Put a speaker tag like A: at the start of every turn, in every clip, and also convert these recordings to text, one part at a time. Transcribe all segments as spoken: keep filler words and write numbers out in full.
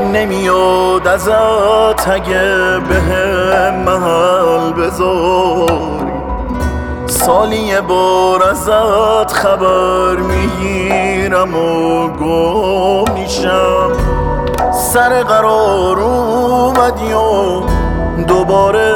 A: نمیاد ازت اگه بهم محل بذاری، سالی یه بار ازت خبر میگیرم و گم میشم. سر قرار اومدی و دوباره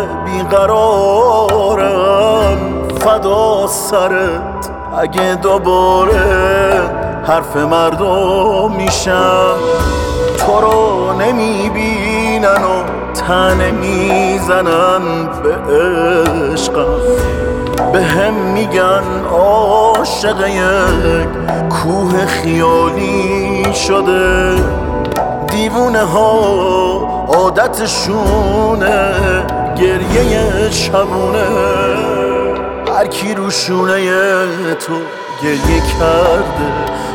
A: بیقرارم، فدا سرت اگه دوباره حرف مردم میشم. تو رو نمیبینن و تنه میزنن به عشقم، به هم میگن عاشق یک کوه خیالی شده. دیوونه ها عادتشونه گریه شبونه، هر کی رو شونه تو گریه کرده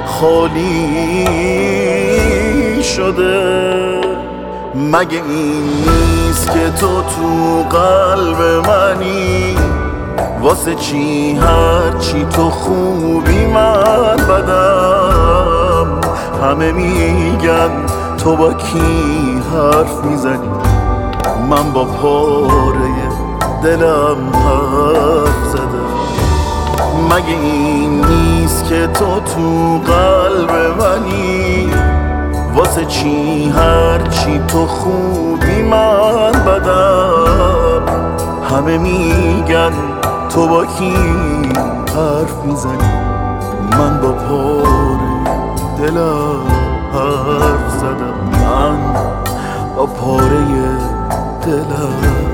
A: خالی شده. مگه این نیست که تو تو قلب منی؟ واسه چی هر چی تو خوبی من بدم؟ همه میگن تو با کی حرف میزنی، من با پاره دلم حرف زدم. مگه این نیست که تو تو قلب منی؟ واسه چی هر چی تو خوبی من بدم؟ همه میگن تو با کی حرف میزنی، من با پاره دلم حرف زدم. من با پاره دلم